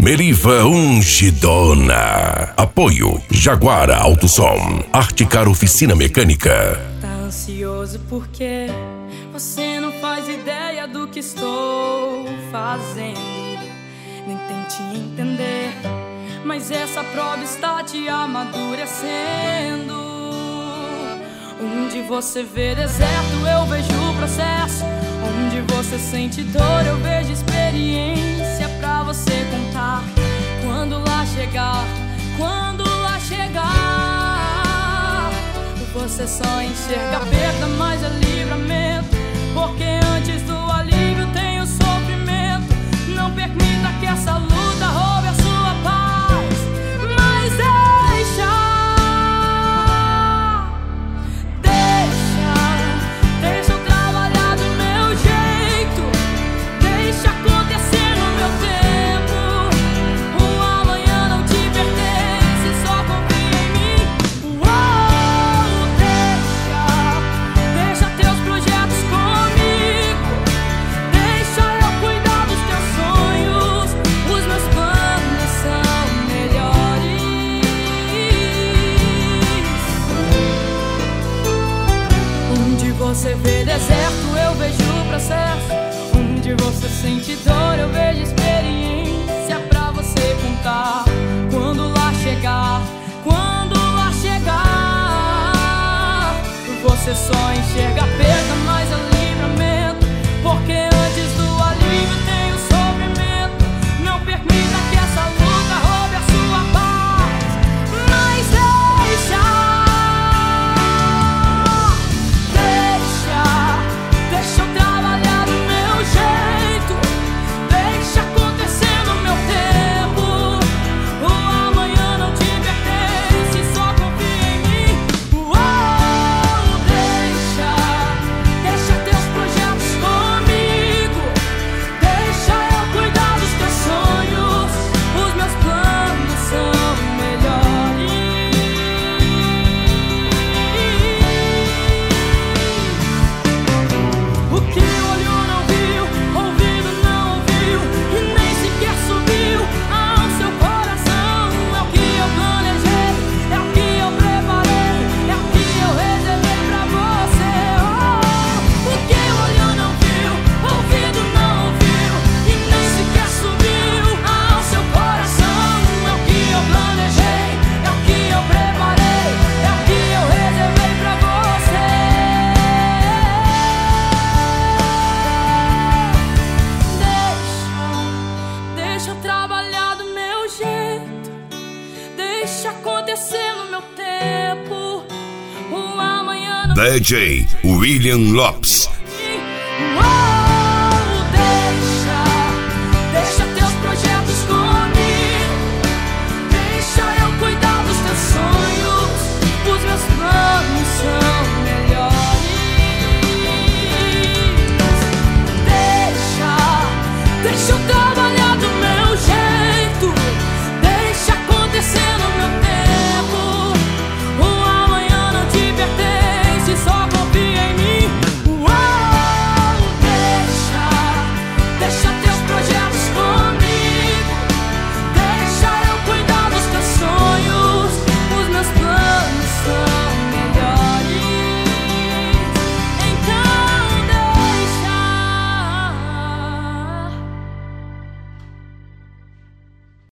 Meriva Ungidona. Apoio Jaguara Autosom, Articar Oficina Mecânica. Tá ansioso porque você não faz ideia do que estou fazendo. Nem tente entender, mas essa prova está te amadurecendo. Onde você vê deserto, eu vejo o processo. Onde você sente dor, eu vejo experiência pra você contar. Quando lá chegar, você só enxerga perda, mas é livramento. Porque antes do alívio tem o sofrimento. Não permita que essa luta roube a sua paz, mas deixa eu trabalhar do meu jeito. Deixa acontecer no meu tempo. O amanhã não te pertence, só confia em mim. Deixa teus projetos comigo. Deixa eu cuidar dos teus sonhos. Os meus planos são melhores. Onde você vê deserto, eu vejo o processo. Onde você sente dor, eu vejo experiência pra você contar. Quando lá chegar, você só enxerga perda, mas é livramento. Porque antes do alívio tem o sofrimento. Não permita que essa luta roube a sua paz, mas deixa eu trabalhar do meu jeito. Deixa acontecer no meu tempo. O amanhã não te pertence, só confia em mim. Deixa teus projetos comigo. Deixa eu cuidar dos teus sonhos. Os meus planos são melhores. O que o olho não viu, ouvido não ouviu, e nem sequer subiu ao seu coração. É o que eu planejei, é o que eu preparei, é o que eu reservei pra você. O que o olho não viu, ouvido não ouviu, e nem sequer subiu ao seu coração. É o que eu planejei, é o que eu preparei, é o que eu reservei pra você. Deixa eu trabalhar do meu jeito. Deixa acontecer no meu tempo. O amanhã não DJ William Lopes. Oh!